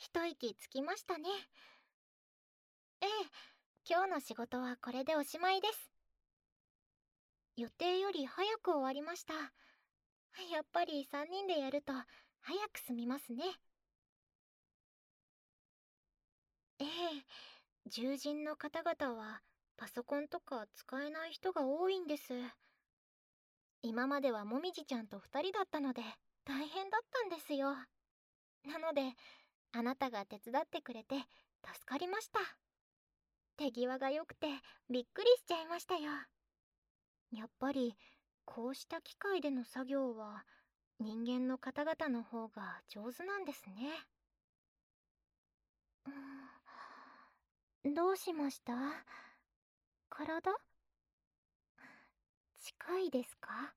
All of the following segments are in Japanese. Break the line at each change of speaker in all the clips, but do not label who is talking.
一息つきましたね。ええ、今日の仕事はこれでおしまいです。予定より早く終わりました。やっぱり3人でやると早く済みますね。ええ、獣人の方々はパソコンとか使えない人が多いんです。今まではもみじちゃんと2人だったので大変だったんですよ。なので、あなたが手伝ってくれて助かりました。手際が良くてびっくりしちゃいましたよ。やっぱりこうした機械での作業は人間の方々の方が上手なんですね。どうしました？体？近いですか？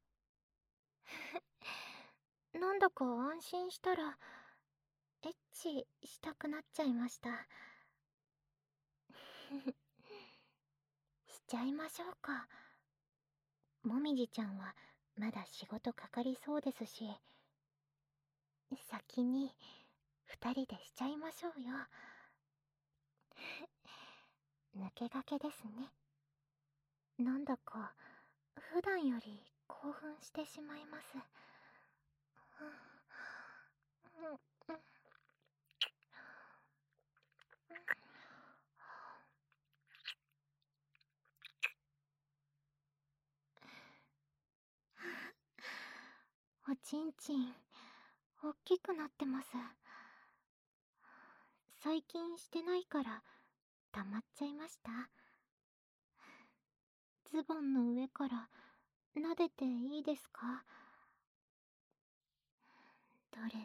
なんだか安心したらエッチしたくなっちゃいました。しちゃいましょうか。もみじちゃんはまだ仕事かかりそうですし、先に2人でしちゃいましょうよ。抜け駆けですね。なんだか普段より興奮してしまいます。おちんちん大きくなってます。最近してないから溜まっちゃいました？ズボンの上から撫でていいですか？どれどれ。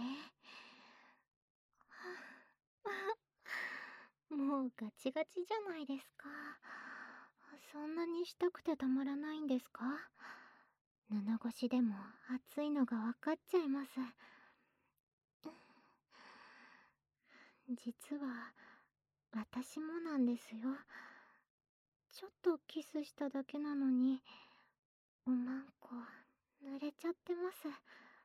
もうガチガチじゃないですか。そんなにしたくてたまらないんですか？布越しでも熱いのが分かっちゃいます。実は私もなんですよ。ちょっとキスしただけなのにおまんこ濡れちゃってます。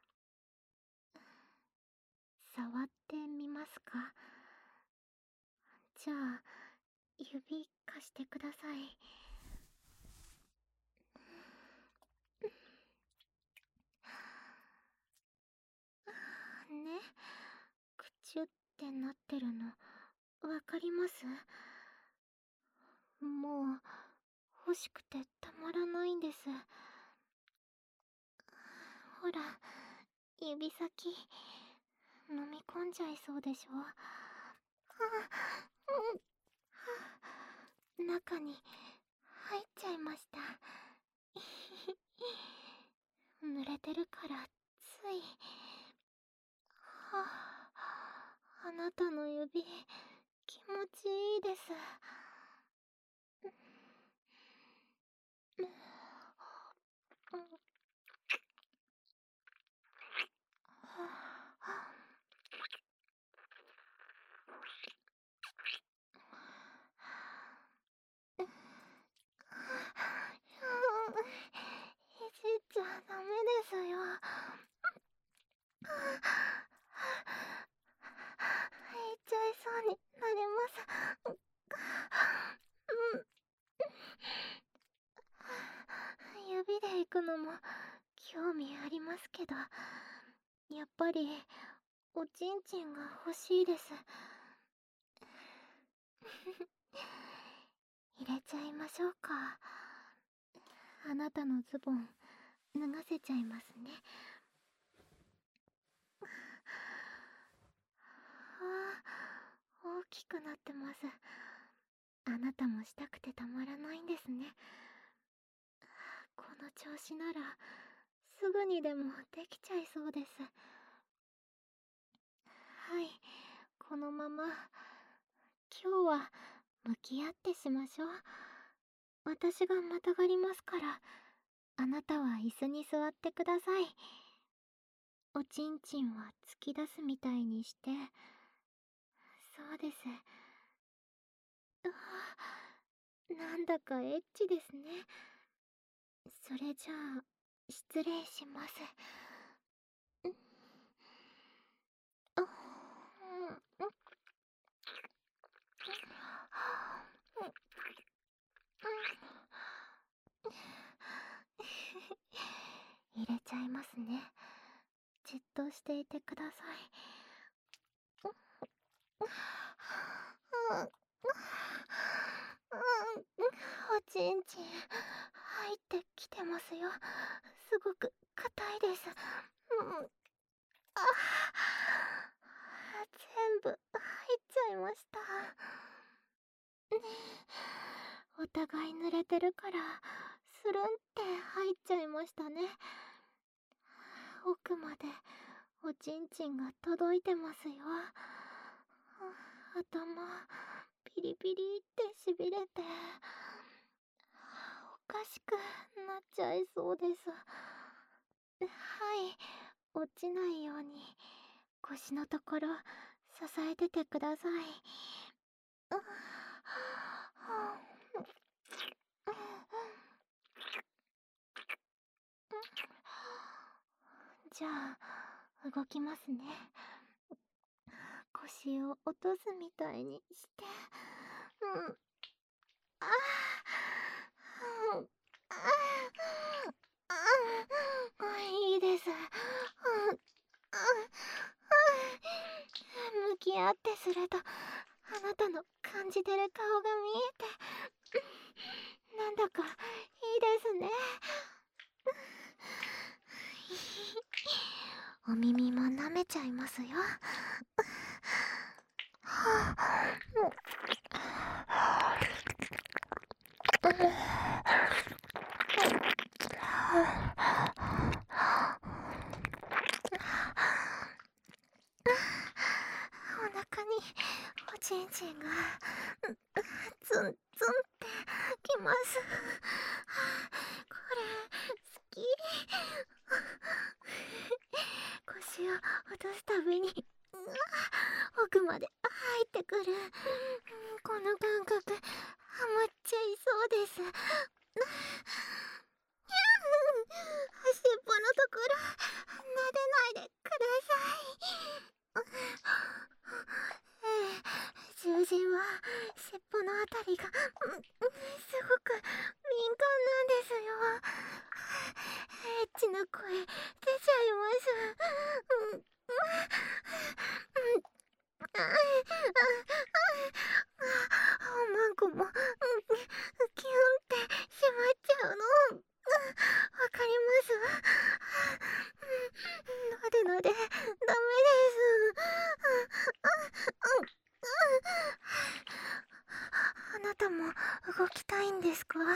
触ってみますか？じゃあ指貸してください。ね、くちゅってなってるのわかります？もう欲しくてたまらないんです。ほら、指先飲み込んじゃいそうでしょ。中に入っちゃいました。濡れてるからつい。はあ、あなたの指気持ちいいです。いじっちゃダメですよ。入っちゃいそうになります。指で行くのも興味ありますけど、やっぱりおちんちんが欲しいです。入れちゃいましょうか。あなたのズボン脱がせちゃいますね。大きくなってます。あなたもしたくてたまらないんですね。この調子ならすぐにでもできちゃいそうです。はい、このまま今日は向き合ってしましょう。私がまたがりますから、あなたは椅子に座ってください。おちんちんは突き出すみたいにして。そうです。うわ、なんだかエッチですね。それじゃあ失礼します。あ、 していてください。おちんちん入ってきてますよ。すごく硬いです。全部入っちゃいました。お互い濡れてるからスルンって入っちゃいましたね。奥までおちんちんが届いてますよ。頭ピリピリってしびれておかしくなっちゃいそうです。はい、落ちないように腰のところ支えててください。じゃあ動きますね。腰を落とすみたいにして、あいいです。向き合ってするとあなたの感じてる顔が見えて、なんだかいいですね。お耳も舐めちゃいますよ。お腹におちんちんがツンツンってきます。これ好き。腰を落とすたびに奥まで入ってくる。この感覚ハマっちゃいそうです。尻尾のところ撫でないでください。獣人は尻尾のあたりがすごく敏感なんですよ。エッチな声出ちゃいます。おまんこもキュンってしまっちゃうの。わかります。なでなでダメです。あなたも動きたいんですか？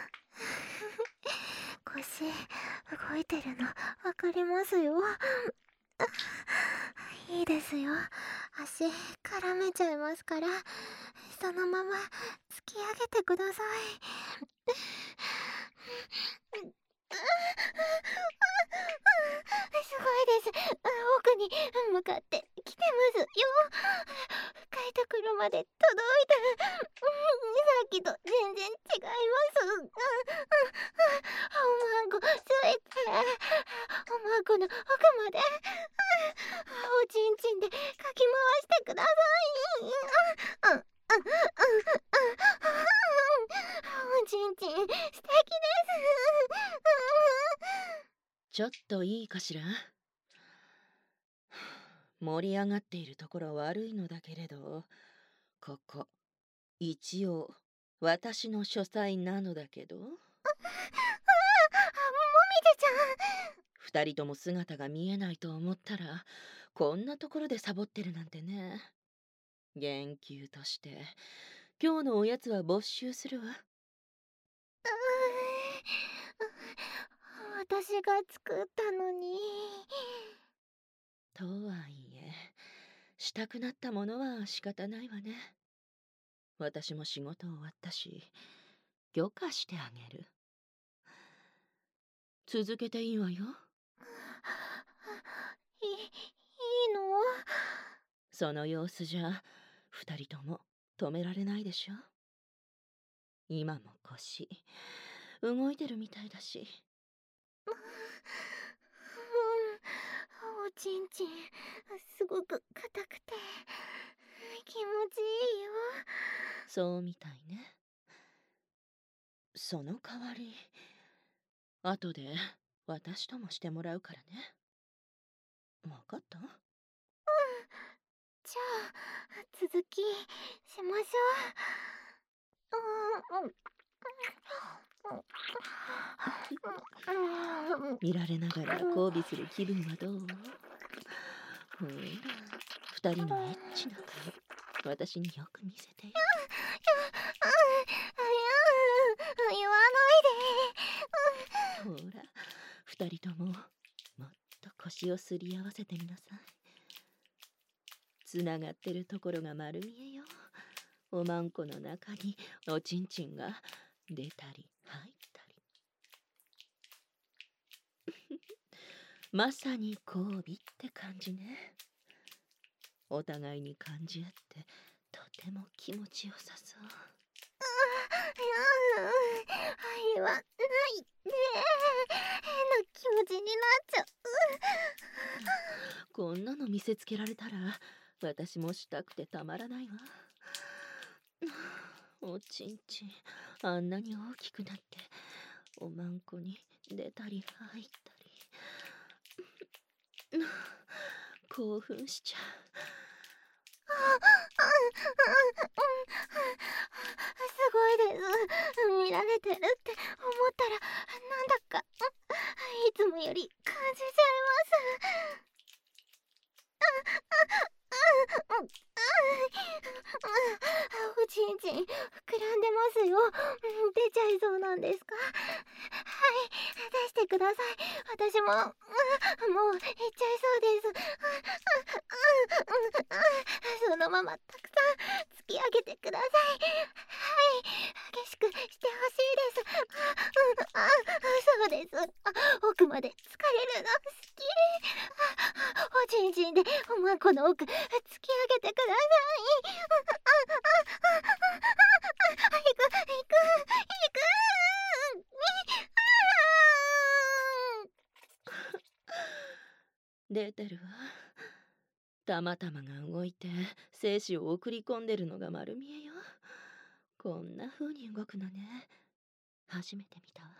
腰動いてるのわかりますよ。いいですよ。足絡めちゃいますから、そのまま突き上げてください。すごいです。奥に向かって来てますよ。深いところまで届いた。さっきと全然違います。おまんこついて、おまんこの奥までおちんちんでかき回してください。おちんちん素敵です。
ちょっといいかしら。盛り上がっているところ悪いのだけれど、ここ一応私の書斎なのだけど。
もみじちゃん。
二人とも姿が見えないと思ったら、こんなところでサボってるなんてね。言及として今日のおやつは没収するわ。
私が作ったのに。
とはいえ、したくなったものは仕方ないわね。私も仕事終わったし、許可してあげる。続けていいわよ。
いいの？
その様子じゃ二人とも止められないでしょ。今も腰動いてるみたいだし。
おちんちんすごく硬くて気持ちいいよ。
そうみたいね。その代わり後で私ともしてもらうからね。 わかった？
じゃあ続きしましょう。
見られながら交尾する気分はどう？ほら、二人のエッチな顔、私によく見せてよ。
言わ
ほら、二人とももっと腰をすり合わせてみなさい。つながってるところが丸見えよ。おまんこの中におちんちんが出たり入ったり。まさに交尾って感じね。お互いに感じ合ってとても気持ちよさそう。
言わないで。変な気持ちになっちゃう。
こんなの見せつけられたら私もしたくてたまらないわ。おちんちんあんなに大きくなっておまんこに出たり入ったり。興奮しちゃう。
すごいです。見られてるって思ったらなんだかいつもより感じちゃいます。おちんちん膨らんでますよ。出ちゃいそうなんですか？はい、出してください。私ももういっちゃいそうです。そのままたくさん突き上げてください。はい、激しくしてほしいです。そうです。奥まで疲れるの好き。おちんちんでおまんこの奥突き上げてください。行く。
出てるわ。たまたまが動いて精子を送り込んでるのが丸見えよ。こんな風に動くのね。初めて見たわ。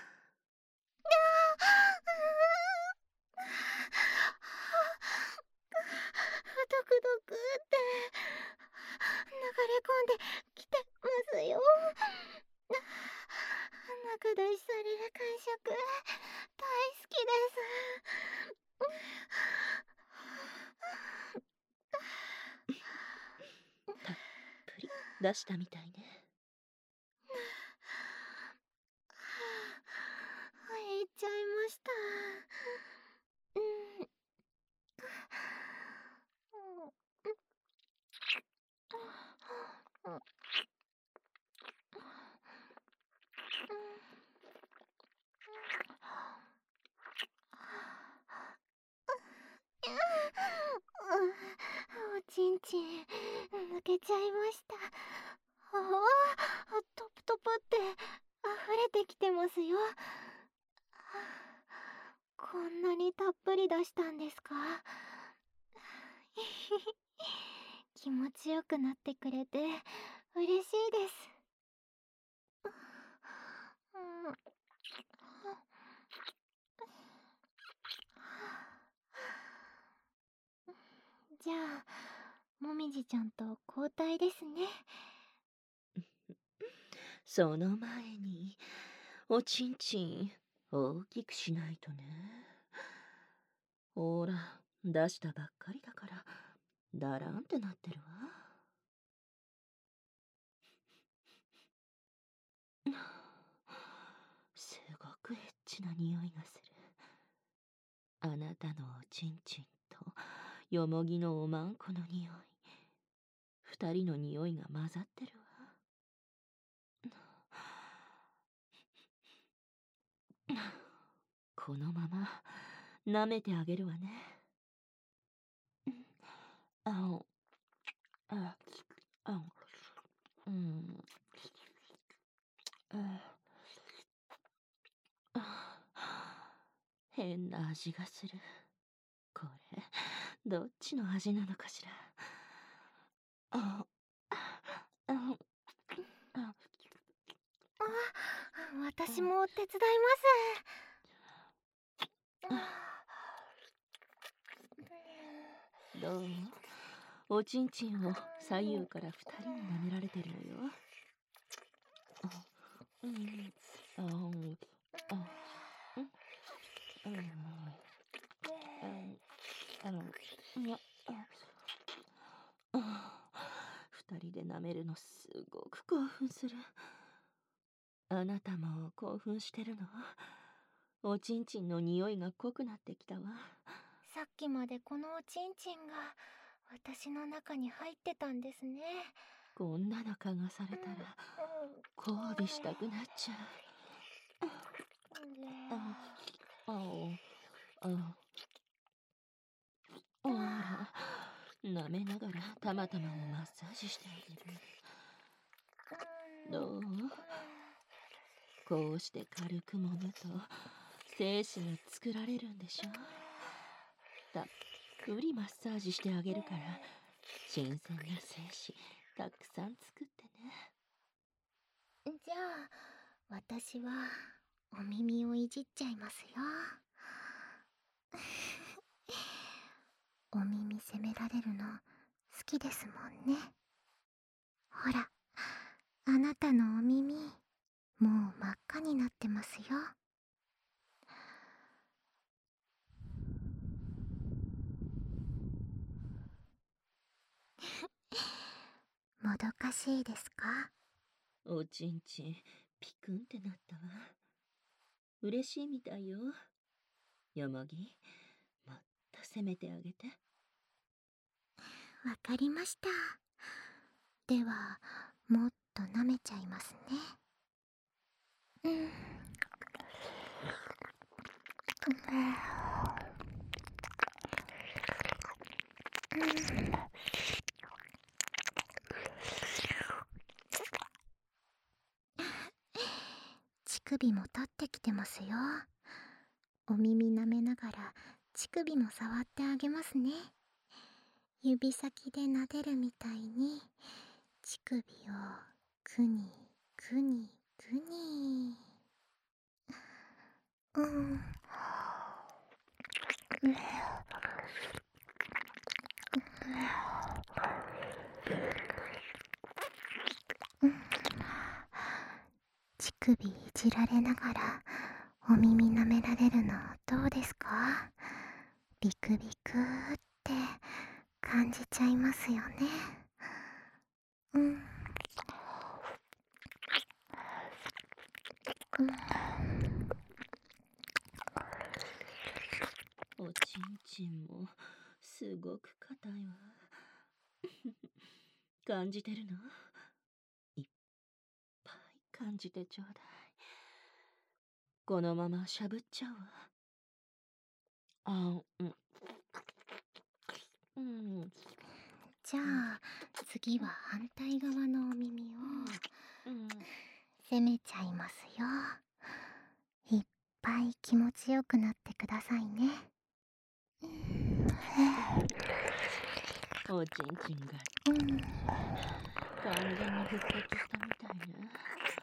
ドクドクって流れ込んできてますよ。中出しされる感触大好きです。
たっぷり出したみたいね。
言っちゃいました。おちんちん抜けちゃいました。トプトプって溢れてきてますよ。こんなにたっぷり出したんですか？気持ちよくなってくれて嬉しいです。じゃあもみじちゃんと交代ですね。
その前におちんちん大きくしないとね。ほら、出したばっかりだからだらんってなってるわ。すごくエッチな匂いがする。あなたのおちんちんとよもぎのおまんこの匂い。二人の匂いが混ざってるわ。このまま舐めてあげるわね。ああ、あ、うん、変な味がする。これ、どっちの味なのかしら。あ、あ、あ、
私も手伝います。
どう？おちんちんを左右から2人に舐められてるのよ。うん、あ、あ、うん、いや、2人で舐めるのすごく興奮する。あなたも興奮してるの？おちんちんの匂いが濃くなってきたわ。
さっきまでこのおちんちんが私の中に入ってたんですね。
こんなの嗅がされたら交尾したくなっちゃう。ほら、舐めながらたまたまをマッサージしてあげる。どう？こうして軽く揉むと精子が作られるんでしょ。たっぷりマッサージしてあげるから新鮮な精子たくさん作ってね。
じゃあ私はお耳をいじっちゃいますよ。お耳責められるの好きですもんね。ほら、あなたのお耳もう真っ赤になってますよ。もどかしいですか？
おちんちんピクンってなったわ。嬉しいみたいよ。よもぎ、もっと攻めてあげて。
わかりました。ではもっと舐めちゃいますね。乳首も立ってきてますよ。お耳舐めながら乳首も触ってあげますね。指先で撫でるみたいに乳首をくにくにくに。乳首いじられながらお耳舐められるのどうですか？ビクビクって感じちゃいますよね。
おちんちんもすごく硬いわ。感じてるの？いっぱい感じてちょうだい。このまましゃぶっちゃうわ。
じゃあ次は反対側のお耳を攻めちゃいますよ。いっぱい気持ちよくなってくださいね。
おちんちんが完全に復活したみたいね。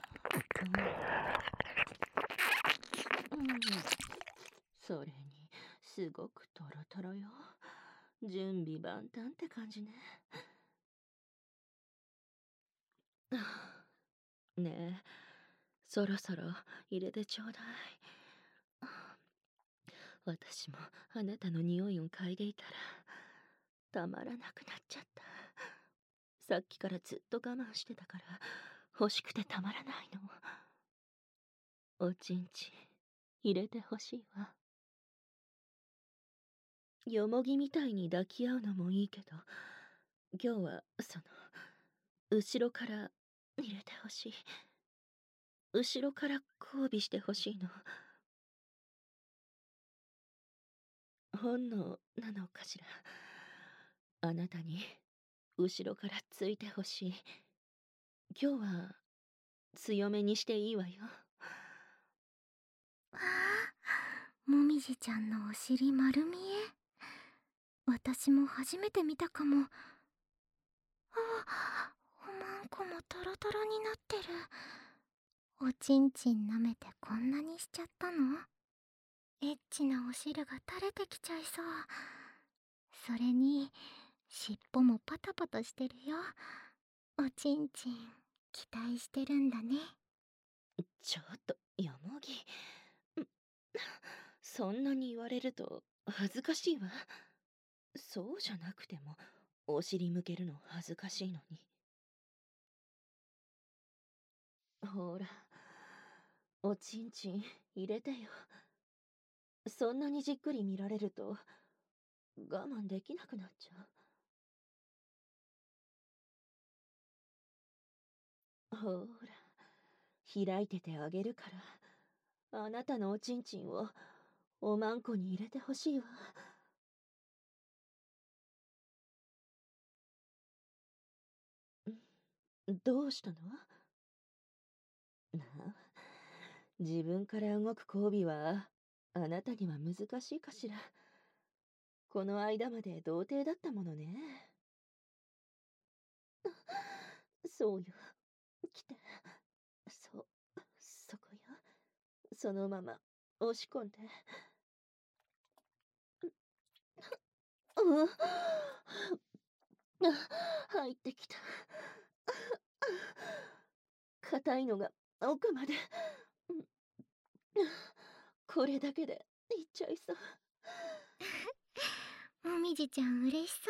それにすごくトロトロよ。準備万端って感じね。ねえ、そろそろ入れてちょうだい。私もあなたの匂いを嗅いでいたらたまらなくなっちゃった。さっきからずっと我慢してたから欲しくてたまらないの。おちんちん入れてほしいわ。よもぎみたいに抱き合うのもいいけど、今日は後ろから入れてほしい。後ろから交尾してほしいの。本能なのかしら。あなたに後ろからついてほしい。今日は強めにしていいわよ。
わあ、もみじちゃんのお尻丸見え。私も初めて見たかも。おまんこもトロトロになってる。おちんちん舐めてこんなにしちゃったの？エッチなお汁が垂れてきちゃいそう。 それに尻尾もパタパタしてるよ。おちんちん期待してるんだね。
ちょっと、よもぎ。そんなに言われると恥ずかしいわ。そうじゃなくても、お尻向けるの恥ずかしいのに。ほら、おちんちん入れてよ。そんなにじっくり見られると我慢できなくなっちゃう。ほら、開いててあげるから、あなたのおちんちんをおまんこに入れてほしいわ。どうしたの？なあ、自分から動く交尾はあなたには難しいかしら。この間まで童貞だったものね。そうよ。来て。そう、そこよ。そのまま押し込んで。うん。入ってきた。硬いのが奥まで。これだけでいっちゃいそう。
もみじちゃん嬉しそう。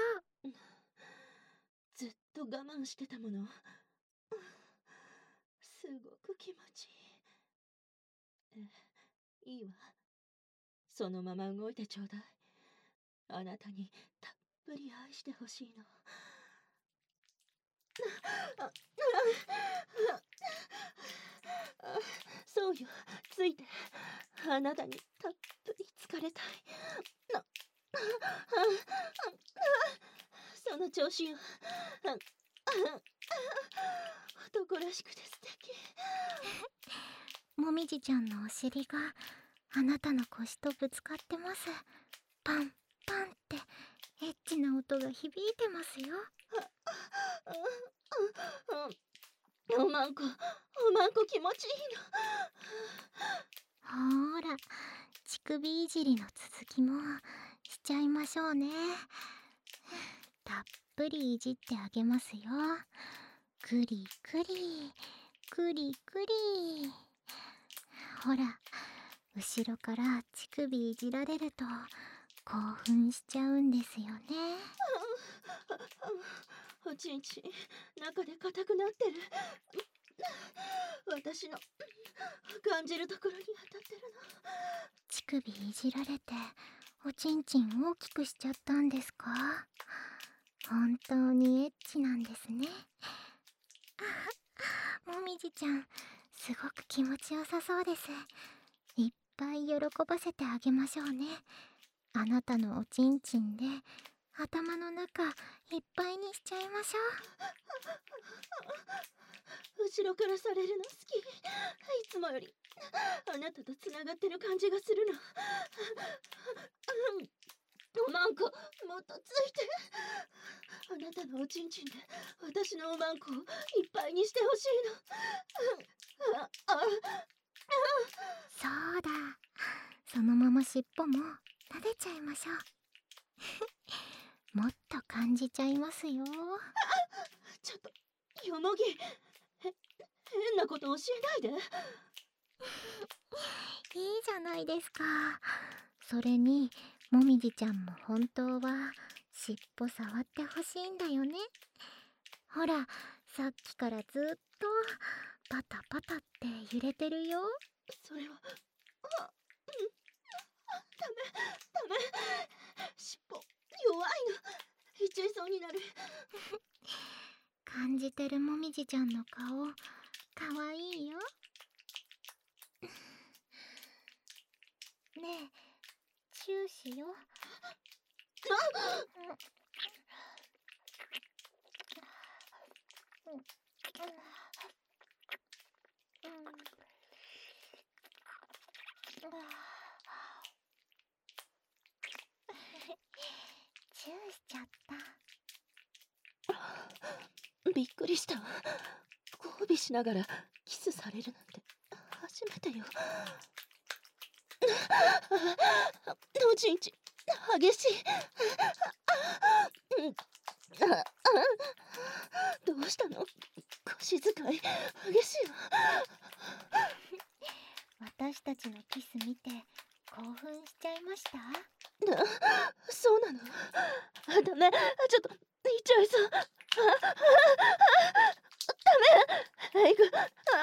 ずっと我慢してたもの。すごく気持ちいい。いいわ。そのまま動いてちょうだい。あなたにたっぷり愛してほしいの。そうよ、ついて。あなたにたっぷり疲れたい。その調子よ。男らしくて素敵。
もみじちゃんのお尻があなたの腰とぶつかってます。パンパンってエッチな音が響いてますよ。
おまんこ気持ちいい
の。ほーら、乳首いじりの続きもしちゃいましょうね。たっぷりいじってあげますよ。くりくりくりくり。ほら、後ろから乳首いじられると興奮しちゃうんですよね。
おちんちん中で硬くなってる。私の感じるところに当たってるの。
乳首いじられておちんちん大きくしちゃったんですか？本当にエッチなんですね。もみじちゃん、すごく気持ちよさそうです。いっぱい喜ばせてあげましょうね。あなたのおちんちんで頭の中いっぱいにしちゃいましょ
う。後ろからされるの好き。いつもよりあなたとつながってる感じがするの。おまんこもっとついて。あなたのおちんちんで私のおまんこをいっぱいにしてほしいの。
そうだ。そのまま尻尾も撫でちゃいましょう。もっと感じちゃいますよ。
ちょっとよもぎ、変なこと教えないで。
いいじゃないですか。それにもみじちゃんも本当は尻尾触ってほしいんだよね。ほら、さっきからずっとパタパタって揺れてるよ。
それはダメ。尻尾弱いの。いっちゃいそうになる。
感じてるもみじちゃんの顔かわいいよ。ねえ、チューしよう。チューしちゃった。
びっくりしたわ。交尾しながらキスされるなんて初めてよ。おちんちん激しい。 激しいわ。
私たちのキス見て興奮しちゃいました？
そうなの。ダメ、ちょっと、言っちゃいそう。ダメ、エグ、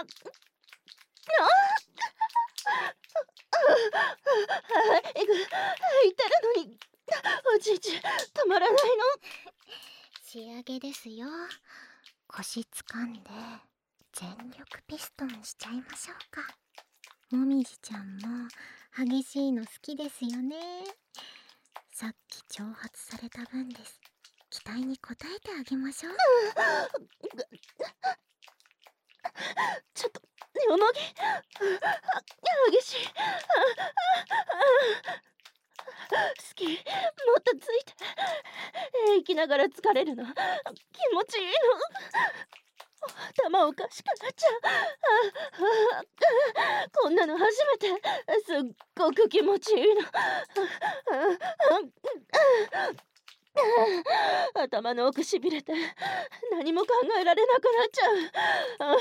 エグ、言ってるのに、おちんちん止まらないの。
仕上げですよ。腰掴んで全力ピストンしちゃいましょうか。もみじちゃんも激しいの好きですよね。さっき挑発された分です。期待に応えてあげましょう。
ちょっと、よもぎ、激しい。好き、もっとついて。生きながら疲れるの、気持ちいいの。頭おかしくなっちゃう。こんなの初めて。すっごく気持ちいいの。頭の奥しびれて何も考えられなくなっちゃう。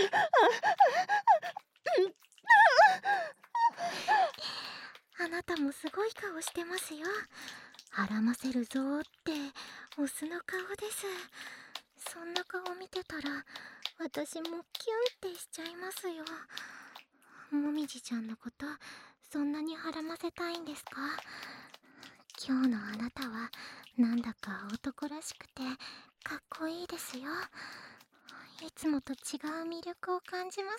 あなたもすごい顔してますよ。孕ませるぞーってオスの顔です。そんな顔見てたら私もキュンってしちゃいますよ。もみじちゃんのことそんなに孕ませたいんですか？今日のあなたはなんだか男らしくてかっこいいですよ。いつもと違う魅力を感じます。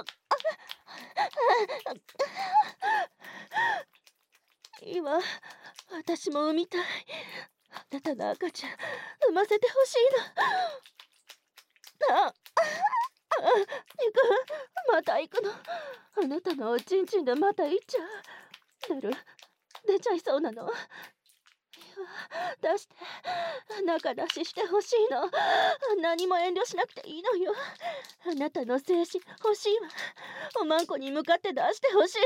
いいわ、私も産みたい。あなたの赤ちゃん産ませてほしいの。行く、また行くの。あなたのおちんちんでまた行っちゃう。出ちゃいそうなの。出して、中出ししてほしいの。何も遠慮しなくていいのよ。あなたの精子欲しいわ。おまんこに向かって出してほしい。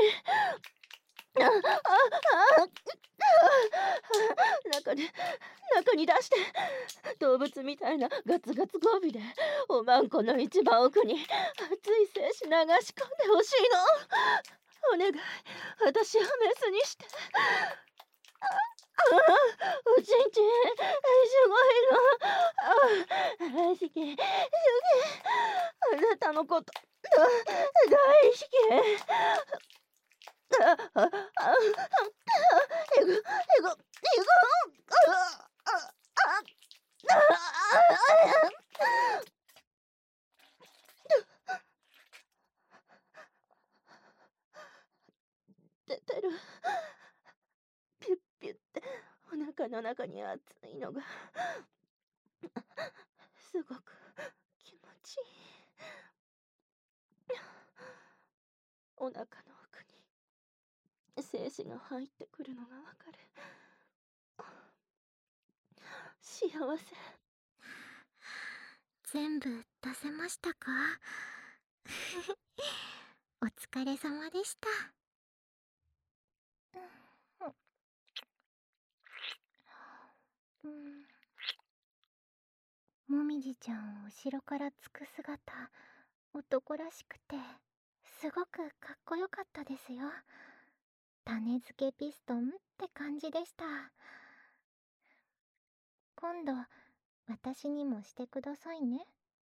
中に出して。動物みたいなガツガツ語尾でおまんこの一番奥に熱い精子流し込んでほしいの。お願い、私をメスにして。おちんちんすごいの。好き、あなたのこと大好き。えぐ、出てる。ピュッピュッってお腹の中に熱いのがすごく気持ちいい。お腹の奥に精子が入ってくるのがわかる。幸せ。
全部出せましたか？お疲れ様でした。もみじちゃんを後ろからつく姿、男らしくてすごくかっこよかったですよ。種付けピストンって感じでした。今度私にもしてくださいね。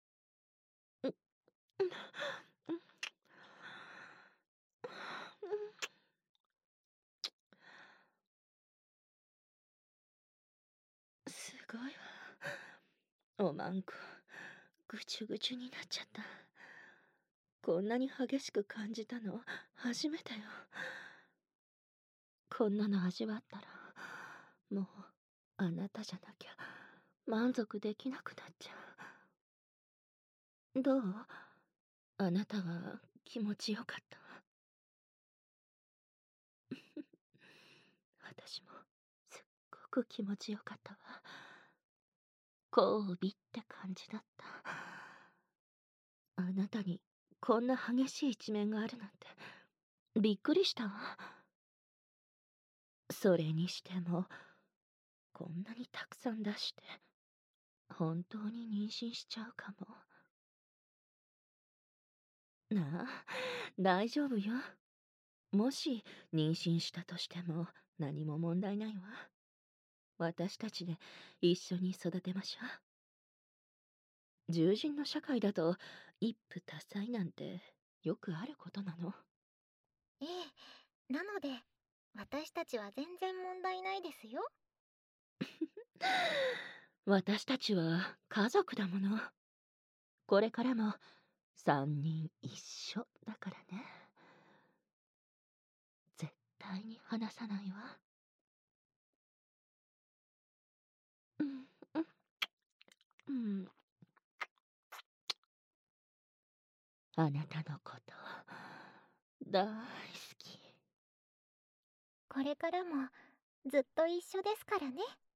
すごいわ。おまんこぐちゅぐちゅになっちゃった。こんなに激しく感じたの初めてよ。こんなの味わったらもうあなたじゃなきゃ満足できなくなっちゃう。どう？あなたは気持ちよかった？私もすっごく気持ちよかったわ。交尾って感じだった。あなたにこんな激しい一面があるなんてびっくりしたわ。それにしてもこんなにたくさん出して本当に妊娠しちゃうかも。 なあ、大丈夫よ。もし妊娠したとしても何も問題ないわ。私たちで一緒に育てましょう。獣人の社会だと一夫多妻なんてよくあることなの。
ええ、なので私たちは全然問題ないですよ。
私たちは家族だもの。これからも三人一緒だからね。絶対に離さないわ。うん、うん、うん。あなたのこと大好き。
これからもずっと一緒ですからね。